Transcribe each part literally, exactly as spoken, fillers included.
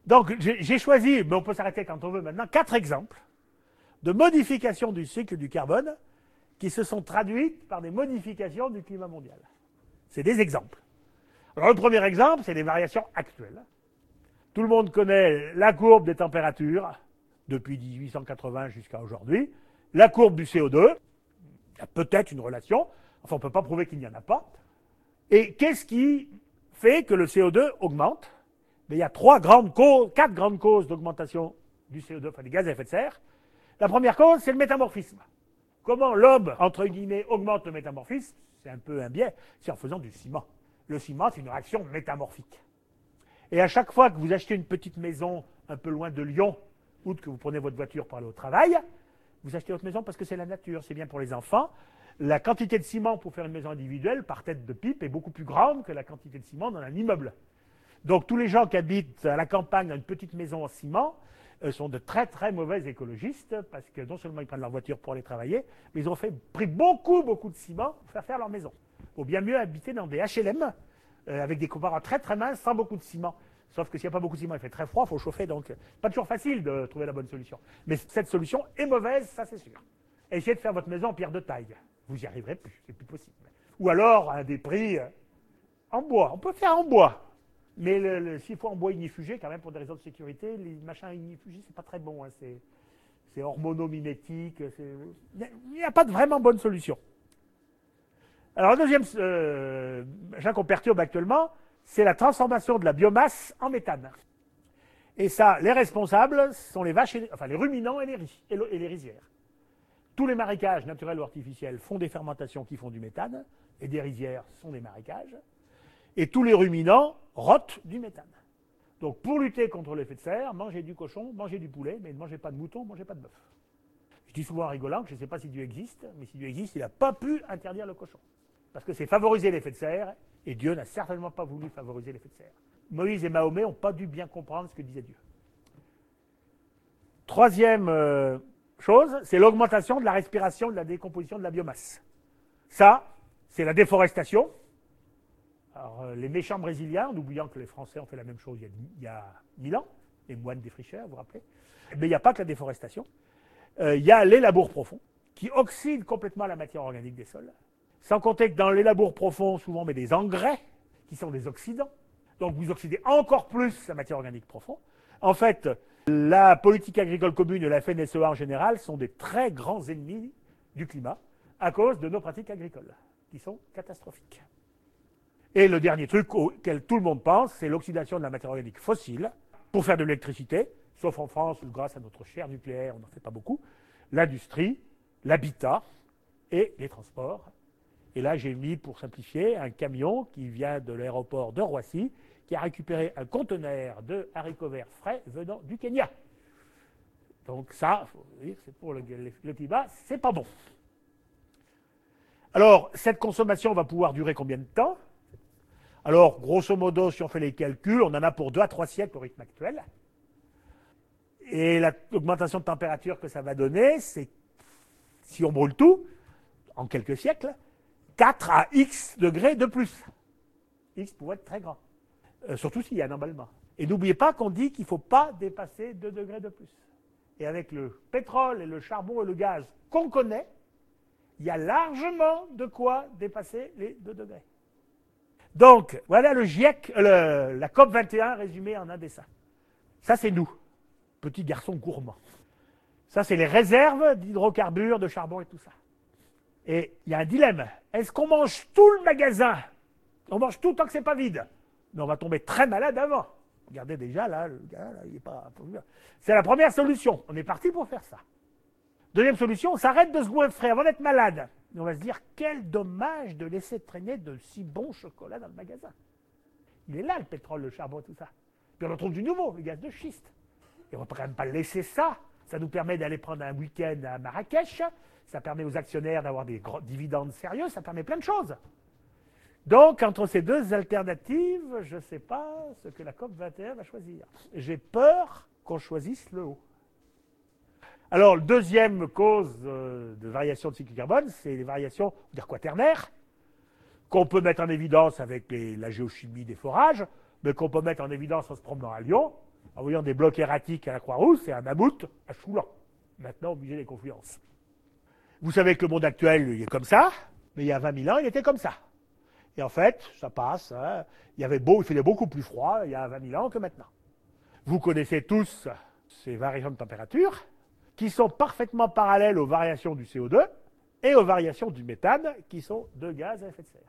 Donc j'ai choisi, mais on peut s'arrêter quand on veut maintenant, quatre exemples de modifications du cycle du carbone qui se sont traduites par des modifications du climat mondial. C'est des exemples. Alors le premier exemple, c'est les variations actuelles. Tout le monde connaît la courbe des températures depuis mille huit cent quatre-vingts jusqu'à aujourd'hui, la courbe du C O deux, il y a peut-être une relation, enfin on ne peut pas prouver qu'il n'y en a pas. Et qu'est-ce qui fait que le C O deux augmente? Mais il y a trois grandes causes, quatre grandes causes d'augmentation du C O deux, enfin des gaz à effet de serre. La première cause, c'est le métamorphisme. Comment l'homme, entre guillemets, augmente le métamorphisme? C'est un peu un biais, c'est en faisant du ciment. Le ciment, c'est une réaction métamorphique. Et à chaque fois que vous achetez une petite maison un peu loin de Lyon, ou que vous prenez votre voiture pour aller au travail, vous achetez votre maison parce que c'est la nature, c'est bien pour les enfants. La quantité de ciment pour faire une maison individuelle par tête de pipe est beaucoup plus grande que la quantité de ciment dans un immeuble. Donc tous les gens qui habitent à la campagne dans une petite maison en ciment euh, sont de très très mauvais écologistes parce que non seulement ils prennent leur voiture pour aller travailler, mais ils ont fait, pris beaucoup beaucoup de ciment pour faire faire leur maison. Il vaut bien mieux habiter dans des H L M euh, avec des couverts très très minces sans beaucoup de ciment. Sauf que s'il n'y a pas beaucoup de ciment, il fait très froid, il faut chauffer, donc pas toujours facile de trouver la bonne solution. Mais cette solution est mauvaise, ça c'est sûr. Essayez de faire votre maison en pierre de taille. Vous n'y arriverez plus, c'est plus possible. Ou alors à des prix en bois. On peut faire en bois. Mais s'il faut en bois ignifugé, quand même, pour des raisons de sécurité, les machins ignifugés, c'est pas très bon. Hein. C'est hormonomimétique. Il n'y a pas de vraiment bonne solution. Alors, le deuxième euh, machin qu'on perturbe actuellement, c'est la transformation de la biomasse en méthane. Et ça, les responsables sont les vaches, et les, enfin les ruminants et les, et, le, et les rizières. Tous les marécages naturels ou artificiels font des fermentations qui font du méthane, et des rizières sont des marécages. Et tous les ruminants rotent du méthane. Donc pour lutter contre l'effet de serre, mangez du cochon, mangez du poulet, mais ne mangez pas de mouton, ne mangez pas de bœuf. Je dis souvent en rigolant que je ne sais pas si Dieu existe, mais si Dieu existe, il n'a pas pu interdire le cochon. Parce que c'est favoriser l'effet de serre, et Dieu n'a certainement pas voulu favoriser l'effet de serre. Moïse et Mahomet n'ont pas dû bien comprendre ce que disait Dieu. Troisième euh, chose, c'est l'augmentation de la respiration, de la décomposition de la biomasse. Ça, c'est la déforestation. Alors, euh, les méchants brésiliens, en oubliant que les Français ont fait la même chose il y a, il y a mille ans, les moines défricheurs, vous vous rappelez. Mais il n'y a pas que la déforestation. Euh, il y a les labours profonds, qui oxydent complètement la matière organique des sols. Sans compter que dans les labours profonds, souvent on met des engrais, qui sont des oxydants. Donc vous oxydez encore plus la matière organique profonde. En fait, la politique agricole commune et la F N S E A en général sont des très grands ennemis du climat à cause de nos pratiques agricoles, qui sont catastrophiques. Et le dernier truc auquel tout le monde pense, c'est l'oxydation de la matière organique fossile pour faire de l'électricité, sauf en France où grâce à notre cher nucléaire, on n'en fait pas beaucoup, l'industrie, l'habitat et les transports. Et là, j'ai mis, pour simplifier, un camion qui vient de l'aéroport de Roissy, qui a récupéré un conteneur de haricots verts frais venant du Kenya. Donc ça, faut dire, c'est pour le, le, le climat, c'est pas bon. Alors, cette consommation va pouvoir durer combien de temps? Alors, grosso modo, si on fait les calculs, on en a pour deux à trois siècles au rythme actuel. Et l'augmentation de température que ça va donner, c'est, si on brûle tout, en quelques siècles, quatre à X degrés de plus. X pourrait être très grand. Euh, surtout s'il y a un emballement. Et n'oubliez pas qu'on dit qu'il ne faut pas dépasser deux degrés de plus. Et avec le pétrole et le charbon et le gaz qu'on connaît, il y a largement de quoi dépasser les deux degrés. Donc, voilà le GIEC, le, la COP vingt et un résumée en un dessin. Ça, c'est nous, petits garçons gourmands. Ça, c'est les réserves d'hydrocarbures, de charbon et tout ça. Et il y a un dilemme. Est-ce qu'on mange tout le magasin? On mange tout tant que c'est pas vide. Mais on va tomber très malade avant. Regardez déjà, là, le gars, là, il n'est pas... C'est la première solution. On est parti pour faire ça. Deuxième solution, on s'arrête de se goinfrer avant d'être malade. Et on va se dire, quel dommage de laisser traîner de si bons chocolats dans le magasin. Il est là, le pétrole, le charbon, tout ça. Puis on retrouve du nouveau, le gaz de schiste. Et on ne peut quand même pas laisser ça. Ça nous permet d'aller prendre un week-end à Marrakech. Ça permet aux actionnaires d'avoir des gros dividendes sérieux. Ça permet plein de choses. Donc, entre ces deux alternatives, je ne sais pas ce que la COP vingt et un va choisir. J'ai peur qu'on choisisse le haut. Alors, deuxième cause de variation de cycle carbone, c'est les variations, on va dire quaternaires, qu'on peut mettre en évidence avec les, la géochimie des forages, mais qu'on peut mettre en évidence en se promenant à Lyon. en voyant des blocs erratiques à la Croix-Rousse, c'est un mammouth à Choulan, maintenant au musée des Confluences. Vous savez que le monde actuel, il est comme ça, mais il y a vingt mille ans, il était comme ça. Et en fait, ça passe, hein, il, y avait beau, il faisait beaucoup plus froid il y a vingt mille ans que maintenant. Vous connaissez tous ces variations de température qui sont parfaitement parallèles aux variations du C O deux et aux variations du méthane, qui sont deux gaz à effet de serre.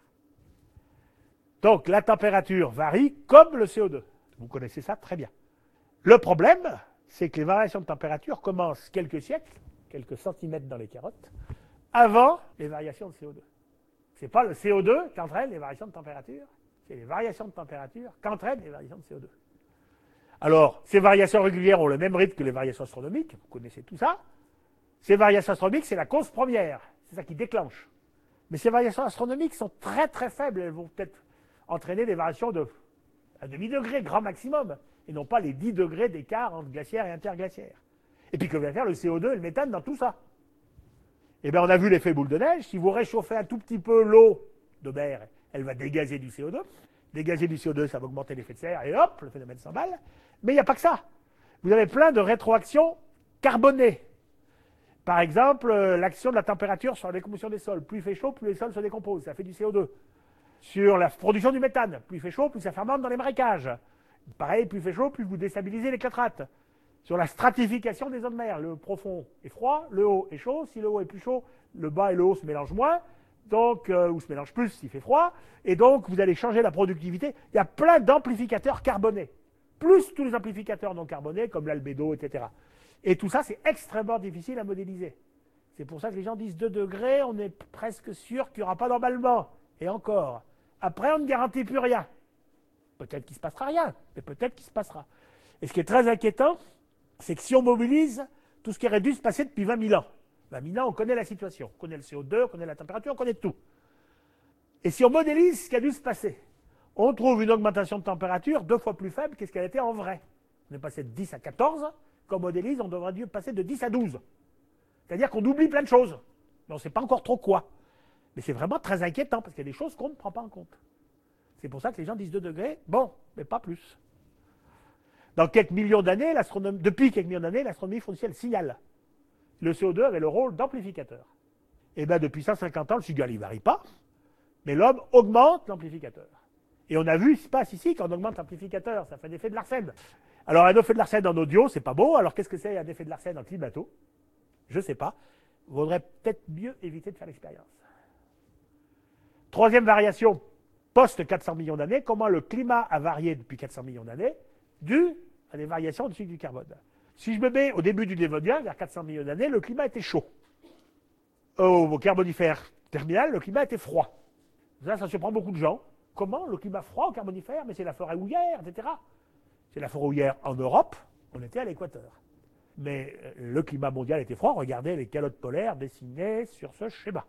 Donc la température varie comme le C O deux. Vous connaissez ça très bien. Le problème, c'est que les variations de température commencent quelques siècles, quelques centimètres dans les carottes, avant les variations de C O deux. Ce n'est pas le C O deux qui entraîne les variations de température, c'est les variations de température qu'entraînent les variations de C O deux. Alors, ces variations régulières ont le même rythme que les variations astronomiques, vous connaissez tout ça. Ces variations astronomiques, c'est la cause première, c'est ça qui déclenche. Mais ces variations astronomiques sont très très faibles, elles vont peut-être entraîner des variations de un demi-degré, grand maximum, et non pas les dix degrés d'écart entre glaciaire et interglaciaire. Et puis que va faire le C O deux et le méthane dans tout ça? Eh bien, on a vu l'effet boule de neige. Si vous réchauffez un tout petit peu l'eau de mer, elle va dégazer du C O deux. Dégager du C O deux, ça va augmenter l'effet de serre, et hop, le phénomène s'emballe. Mais il n'y a pas que ça. Vous avez plein de rétroactions carbonées. Par exemple, l'action de la température sur la décomposition des sols. Plus il fait chaud, plus les sols se décomposent. Ça fait du C O deux. Sur la production du méthane. Plus il fait chaud, plus ça fermente dans les marécages. Pareil, plus il fait chaud, plus vous déstabilisez les clatrates. Sur la stratification des eaux de mer. Le profond est froid, le haut est chaud. Si le haut est plus chaud, le bas et le haut se mélangent moins. Donc, euh, ou se mélangent plus s'il fait froid. Et donc, vous allez changer la productivité. Il y a plein d'amplificateurs carbonés. Plus tous les amplificateurs non carbonés, comme l'albédo, et cetera. Et tout ça, c'est extrêmement difficile à modéliser. C'est pour ça que les gens disent deux degrés, on est presque sûr qu'il n'y aura pas d'emballement. Et encore. Après, on ne garantit plus rien. Peut-être qu'il ne se passera rien, mais peut-être qu'il se passera. Et ce qui est très inquiétant, c'est que si on mobilise tout ce qui aurait dû se passer depuis vingt mille ans, vingt mille ans, on connaît la situation, on connaît le C O deux, on connaît la température, on connaît tout. Et si on modélise ce qui a dû se passer, on trouve une augmentation de température deux fois plus faible que ce qu'elle était en vrai. On est passé de dix à quatorze, quand on modélise, on devrait dû passer de dix à douze. C'est-à-dire qu'on oublie plein de choses, mais on ne sait pas encore trop quoi. Mais c'est vraiment très inquiétant, parce qu'il y a des choses qu'on ne prend pas en compte. C'est pour ça que les gens disent deux degrés, bon, mais pas plus. Dans quelques millions d'années, depuis quelques millions d'années, l'astronomie fond du ciel signale. Le C O deux avait le rôle d'amplificateur. Et bien depuis cent cinquante ans, le signal ne varie pas, mais l'homme augmente l'amplificateur. Et on a vu ce qui se passe ici quand on augmente l'amplificateur, ça fait un effet de Larsen. Alors un effet de Larsen en audio, c'est pas beau, alors qu'est-ce que c'est un effet de Larsen en climato? Je ne sais pas. Il vaudrait peut-être mieux éviter de faire l'expérience. Troisième variation, post quatre cents millions d'années, comment le climat a varié depuis quatre cents millions d'années, dû à des variations du cycle du carbone. Si je me mets au début du Dévonien, vers quatre cents millions d'années, le climat était chaud. Au Carbonifère terminal, le climat était froid. Ça, ça surprend beaucoup de gens. Comment le climat froid au Carbonifère? Mais c'est la forêt houillère, et cetera. C'est la forêt houillère en Europe, on était à l'équateur. Mais le climat mondial était froid, regardez les calottes polaires dessinées sur ce schéma.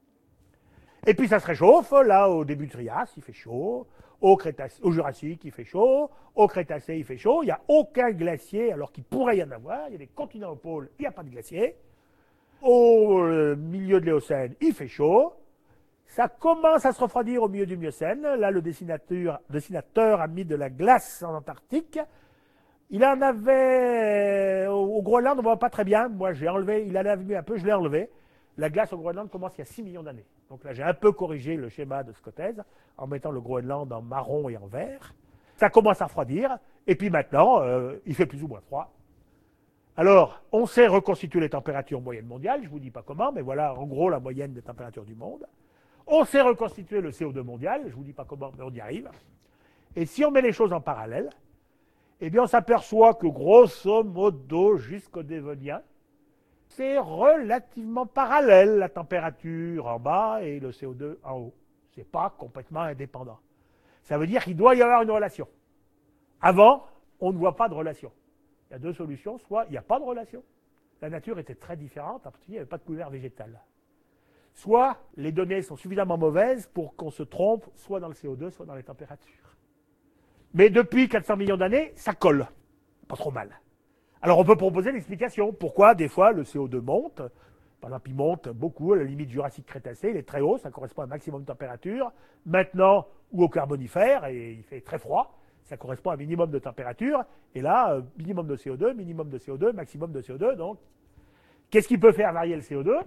Et puis ça se réchauffe, là au début du Trias, il fait chaud, au, Crétacé, au Jurassique, il fait chaud, au Crétacé, il fait chaud, il n'y a aucun glacier alors qu'il pourrait y en avoir, il y a des continents au pôle, il n'y a pas de glacier. Au euh, milieu de l'Éocène, il fait chaud. Ça commence à se refroidir au milieu du Miocène. Là, le dessinateur, dessinateur a mis de la glace en Antarctique. Il en avait... Au Groenland, on ne voit pas très bien. Moi, j'ai enlevé, il en avait mis un peu, je l'ai enlevé. La glace au Groenland commence il y a six millions d'années. Donc là, j'ai un peu corrigé le schéma de Scotez en mettant le Groenland en marron et en vert. Ça commence à refroidir. Et puis maintenant, euh, il fait plus ou moins froid. Alors, on sait reconstituer les températures moyennes mondiales. Je ne vous dis pas comment, mais voilà en gros la moyenne des températures du monde. On sait reconstituer le C O deux mondial. Je ne vous dis pas comment, mais on y arrive. Et si on met les choses en parallèle, eh bien, on s'aperçoit que grosso modo, jusqu'au Dévonien, c'est relativement parallèle, la température en bas et le C O deux en haut. Ce n'est pas complètement indépendant. Ça veut dire qu'il doit y avoir une relation. Avant, on ne voit pas de relation. Il y a deux solutions. Soit il n'y a pas de relation. La nature était très différente, en particulier, il n'y avait pas de couvert végétal. Soit les données sont suffisamment mauvaises pour qu'on se trompe, soit dans le C O deux, soit dans les températures. Mais depuis quatre cents millions d'années, ça colle. Pas trop mal. Alors on peut proposer l'explication. Pourquoi des fois le C O deux monte? Par exemple, il monte beaucoup à la limite Jurassique-Crétacé, il est très haut, ça correspond à un maximum de température. Maintenant, ou au Carbonifère, et il fait très froid, Ça correspond à un minimum de température. Et là, euh, minimum de C O deux, minimum de C O deux, maximum de C O deux. Donc, qu'est-ce qui peut faire varier le C O deux?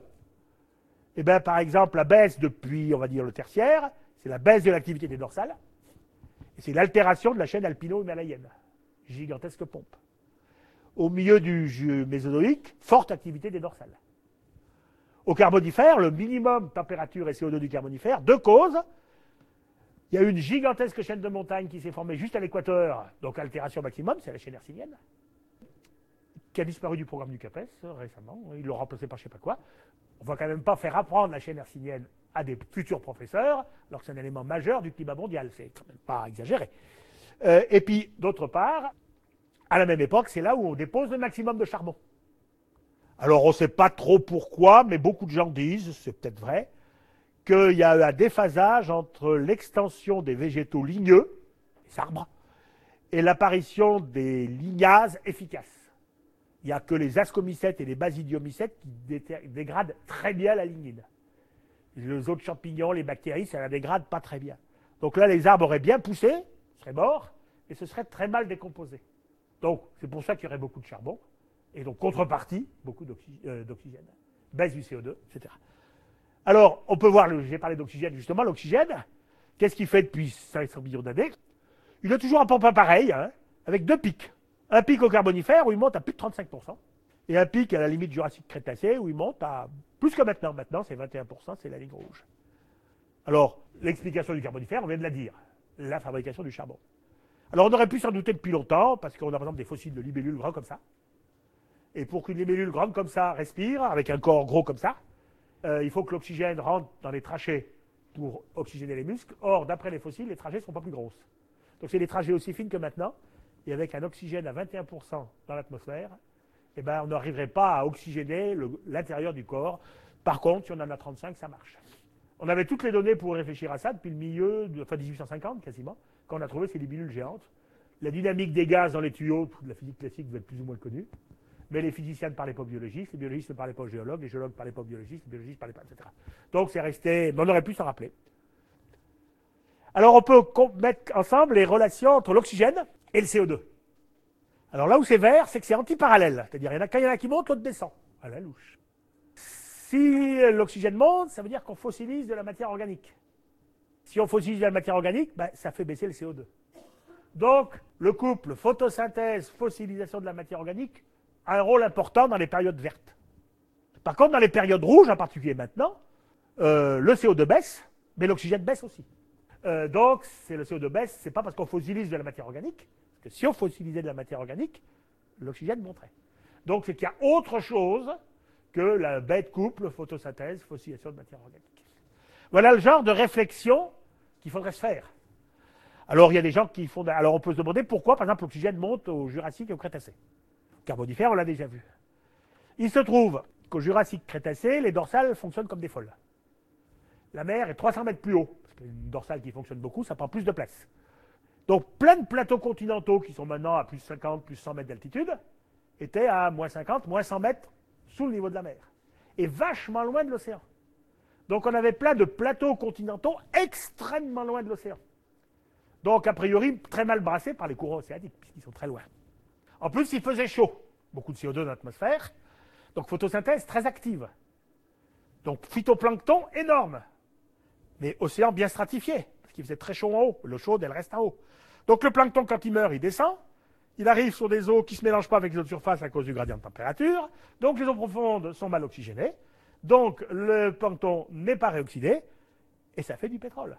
Eh bien, par exemple, la baisse depuis, on va dire, le tertiaire, c'est la baisse de l'activité des dorsales. Et c'est l'altération de la chaîne alpino-himalayenne. Gigantesque pompe. Au milieu du Mésozoïque, forte activité des dorsales. Au Carbonifère, le minimum température et C O deux du Carbonifère, deux causes. Il y a une gigantesque chaîne de montagnes qui s'est formée juste à l'équateur, donc altération maximum, c'est la chaîne hercynienne, qui a disparu du programme du CAPES récemment. Ils l'ont remplacé par je ne sais pas quoi. On ne va quand même pas faire apprendre la chaîne hercynienne à des futurs professeurs, alors que c'est un élément majeur du climat mondial. C'est quand même pas exagéré. Euh, et puis, d'autre part, à la même époque, c'est là où on dépose le maximum de charbon. Alors, on ne sait pas trop pourquoi, mais beaucoup de gens disent, c'est peut-être vrai, qu'il y a eu un déphasage entre l'extension des végétaux ligneux, les arbres, et l'apparition des lignases efficaces. Il n'y a que les ascomycètes et les basidiomycètes qui dégradent très bien la lignine. Les autres champignons, les bactéries, ça ne la dégrade pas très bien. Donc là, les arbres auraient bien poussé, seraient morts, et ce serait très mal décomposé. Donc, c'est pour ça qu'il y aurait beaucoup de charbon, et donc, contrepartie, beaucoup d'oxygène, baisse du C O deux, et cetera. Alors, on peut voir, j'ai parlé d'oxygène, justement, l'oxygène, qu'est-ce qu'il fait depuis cinq cents millions d'années? Il a toujours un pompe pareil, hein, avec deux pics. Un pic au Carbonifère, où il monte à plus de trente-cinq pour cent, et un pic à la limite Jurassique-Crétacé, où il monte à plus que maintenant. Maintenant, c'est vingt et un pour cent, c'est la ligne rouge. Alors, l'explication du Carbonifère, on vient de la dire, la fabrication du charbon. Alors, on aurait pu s'en douter depuis longtemps, parce qu'on a par exemple des fossiles de libellules grands comme ça. Et pour qu'une libellule grande comme ça respire, avec un corps gros comme ça, euh, il faut que l'oxygène rentre dans les trachées pour oxygéner les muscles. Or, d'après les fossiles, les trachées ne sont pas plus grosses. Donc, c'est des trachées aussi fines que maintenant. Et avec un oxygène à vingt et un pour cent dans l'atmosphère, eh ben, on n'arriverait pas à oxygéner l'intérieur du corps. Par contre, si on en a trente-cinq, ça marche. On avait toutes les données pour réfléchir à ça depuis le milieu, de, enfin dix-huit cent cinquante quasiment, quand on a trouvé ces libellules géantes. La dynamique des gaz dans les tuyaux, de la physique classique va être plus ou moins connue. Mais les physiciens ne parlaient pas aux biologistes, les biologistes ne parlaient pas aux géologues, les géologues ne parlaient pas aux biologistes, les biologistes ne parlaient pas, et cetera. Donc c'est resté, mais on aurait pu s'en rappeler. Alors on peut mettre ensemble les relations entre l'oxygène et le C O deux. Alors là où c'est vert, c'est que c'est antiparallèle. C'est-à-dire quand il y en a qui monte, l'autre descend. À la louche. Si l'oxygène monte, ça veut dire qu'on fossilise de la matière organique. Si on fossilise de la matière organique, ben, ça fait baisser le C O deux. Donc, le couple photosynthèse-fossilisation de la matière organique a un rôle important dans les périodes vertes. Par contre, dans les périodes rouges, en particulier maintenant, euh, le C O deux baisse, mais l'oxygène baisse aussi. Euh, donc, c'est le C O deux baisse, c'est pas parce qu'on fossilise de la matière organique, parce que si on fossilisait de la matière organique, l'oxygène monterait. Donc, c'est qu'il y a autre chose que la bête couple, photosynthèse, fossilisation de matière organique. Voilà le genre de réflexion qu'il faudrait se faire. Alors, il y a des gens qui font... Alors, on peut se demander pourquoi, par exemple, l'oxygène monte au Jurassique et au Crétacé. Au Carbonifère, on l'a déjà vu. Il se trouve qu'au Jurassique-Crétacé, les dorsales fonctionnent comme des folles. La mer est trois cents mètres plus haut. Parce qu'une dorsale qui fonctionne beaucoup, ça prend plus de place. Donc, plein de plateaux continentaux qui sont maintenant à plus cinquante, plus cent mètres d'altitude, étaient à moins cinquante, moins cent mètres sous le niveau de la mer. Et vachement loin de l'océan. Donc, on avait plein de plateaux continentaux extrêmement loin de l'océan. Donc, a priori, très mal brassés par les courants océaniques, puisqu'ils sont très loin. En plus, il faisait chaud. Beaucoup de C O deux dans l'atmosphère. Donc, photosynthèse très active. Donc, phytoplancton énorme. Mais océan bien stratifié, parce qu'il faisait très chaud en haut. L'eau chaude, elle reste en haut. Donc, le plancton, quand il meurt, il descend. Il arrive sur des eaux qui ne se mélangent pas avec les eaux de surface à cause du gradient de température. Donc, les eaux profondes sont mal oxygénées. Donc, le plancton n'est pas réoxydé. Et ça fait du pétrole.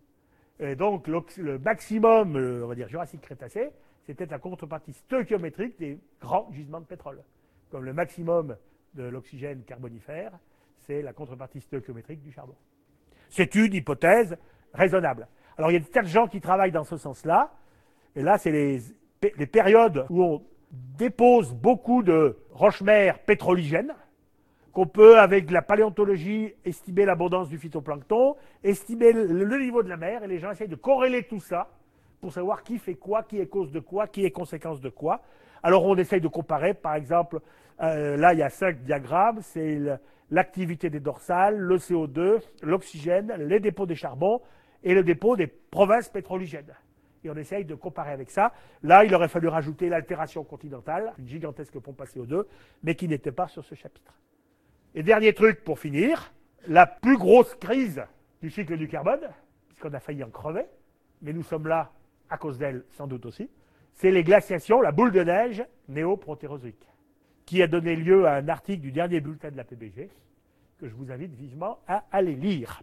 Et donc, le maximum, on va dire, Jurassique-Crétacé, c'était la contrepartie stoichiométrique des grands gisements de pétrole. Comme le maximum de l'oxygène carbonifère, c'est la contrepartie stoichiométrique du charbon. C'est une hypothèse raisonnable. Alors, il y a des tas de gens qui travaillent dans ce sens-là. Et là, c'est les, les périodes où on dépose beaucoup de roches-mères pétroligènes, qu'on peut, avec la paléontologie, estimer l'abondance du phytoplancton, estimer le, le niveau de la mer, et les gens essayent de corréler tout ça pour savoir qui fait quoi, qui est cause de quoi, qui est conséquence de quoi. Alors on essaye de comparer, par exemple, euh, là il y a cinq diagrammes, c'est l'activité des dorsales, le C O deux, l'oxygène, les dépôts des charbons et le dépôt des provinces pétroligènes. et on essaye de comparer avec ça. Là, il aurait fallu rajouter l'altération continentale, une gigantesque pompe à C O deux, mais qui n'était pas sur ce chapitre. Et dernier truc pour finir, la plus grosse crise du cycle du carbone, puisqu'on a failli en crever, mais nous sommes là à cause d'elle sans doute aussi, c'est les glaciations, la boule de neige néoprotérozoïque, qui a donné lieu à un article du dernier bulletin de la P B G, que je vous invite vivement à aller lire.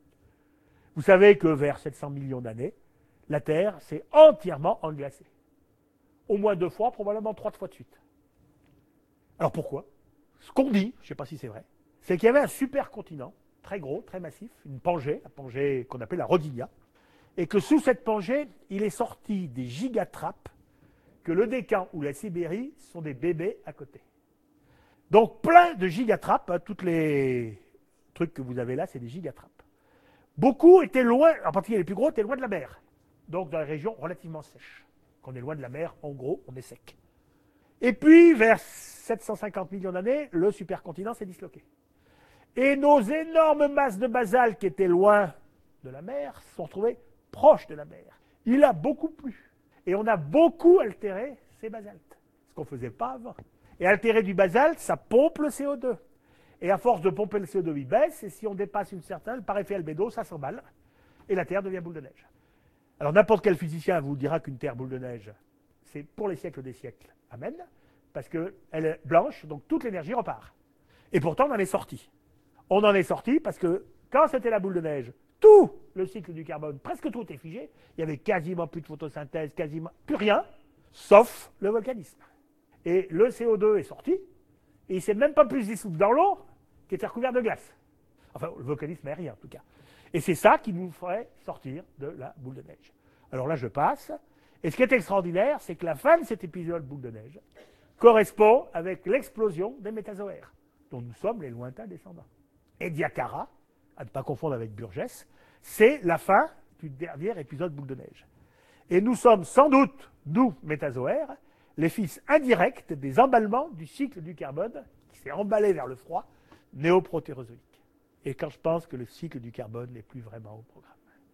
Vous savez que vers sept cents millions d'années, la Terre s'est entièrement englacée. Au moins deux fois, probablement trois fois de suite. Alors pourquoi? Ce qu'on dit, je ne sais pas si c'est vrai, c'est qu'il y avait un supercontinent, très gros, très massif, une Pangée, la Pangée qu'on appelle la Rodinia, et que sous cette Pangée, il est sorti des gigatrappes, que le Décan ou la Sibérie sont des bébés à côté. Donc plein de gigatrappes, hein, tous les trucs que vous avez là, c'est des gigatrappes. Beaucoup étaient loin, en particulier les plus gros, étaient loin de la mer, donc dans les régions relativement sèches. Quand on est loin de la mer, en gros, on est sec. Et puis, vers sept cent cinquante millions d'années, le supercontinent s'est disloqué. Et nos énormes masses de basalte qui étaient loin de la mer se sont retrouvées proches de la mer. Il a beaucoup plu. Et on a beaucoup altéré ces basaltes, ce qu'on ne faisait pas avant. Et altérer du basalte, ça pompe le C O deux. Et à force de pomper le C O deux, il baisse, et si on dépasse une certaine, par effet albédo, ça s'emballe, et la Terre devient boule de neige. Alors n'importe quel physicien vous dira qu'une Terre boule de neige, c'est pour les siècles des siècles. Amen. Parce qu'elle est blanche, donc toute l'énergie repart. Et pourtant, on en est sorti. On en est sorti parce que quand c'était la boule de neige, tout le cycle du carbone, presque tout est figé. Il n'y avait quasiment plus de photosynthèse, quasiment plus rien, sauf le volcanisme. Et le C O deux est sorti, et il ne s'est même pas plus dissoudre dans l'eau, qui était recouvert de glace. Enfin, le volcanisme aérien, en tout cas. Et c'est ça qui nous ferait sortir de la boule de neige. Alors là, je passe. Et ce qui est extraordinaire, c'est que la fin de cet épisode boule de neige correspond avec l'explosion des métazoaires, dont nous sommes les lointains descendants. Et Diacara, à ne pas confondre avec Burgess, c'est la fin du dernier épisode boule de neige. Et nous sommes sans doute, nous, métazoaires, les fils indirects des emballements du cycle du carbone qui s'est emballé vers le froid néoprotérozoïque. Et quand je pense que le cycle du carbone n'est plus vraiment au programme.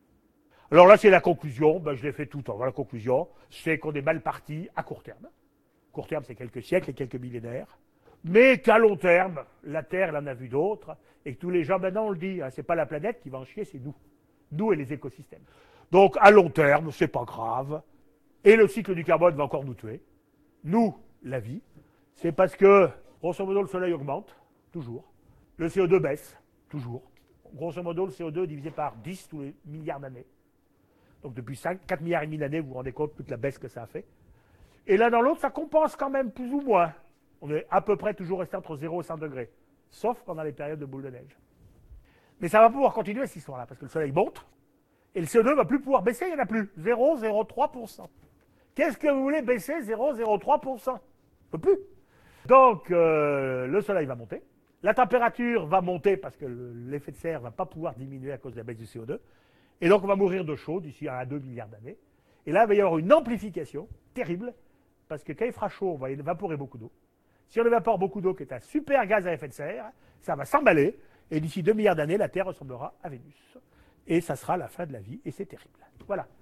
Alors là, c'est la conclusion. Ben, je l'ai fait tout le temps. La conclusion, c'est qu'on est mal parti à court terme. Court terme, c'est quelques siècles et quelques millénaires. Mais qu'à long terme, la Terre, elle en a vu d'autres. Et que tous les gens, maintenant, on le dit, hein, c'est pas la planète qui va en chier, c'est nous. Nous et les écosystèmes. Donc, à long terme, c'est pas grave. Et le cycle du carbone va encore nous tuer. Nous, la vie. C'est parce que, grosso modo, le Soleil augmente, toujours. Le C O deux baisse, toujours. Grosso modo, le C O deux est divisé par dix tous les milliards d'années. Donc, depuis cinq, quatre milliards et demi d'années, vous vous rendez compte toute la baisse que ça a fait. Et l'un dans l'autre, ça compense quand même plus ou moins. On est à peu près toujours resté entre zéro et cent degrés. Sauf pendant les périodes de boule de neige. Mais ça va pouvoir continuer cette histoire-là, parce que le Soleil monte, et le C O deux ne va plus pouvoir baisser, il n'y en a plus. zéro virgule zéro trois pour cent. Qu'est-ce que vous voulez baisser zéro virgule zéro trois pour cent? On ne peut plus. Donc, euh, le Soleil va monter. La température va monter parce que l'effet de serre ne va pas pouvoir diminuer à cause de la baisse du C O deux. Et donc, on va mourir de chaud d'ici à deux milliards d'années. Et là, il va y avoir une amplification terrible, parce que quand il fera chaud, on va évaporer beaucoup d'eau. Si on évapore beaucoup d'eau, qui est un super gaz à effet de serre, ça va s'emballer, et d'ici deux milliards d'années, la Terre ressemblera à Vénus. Et ça sera la fin de la vie, et c'est terrible. Voilà.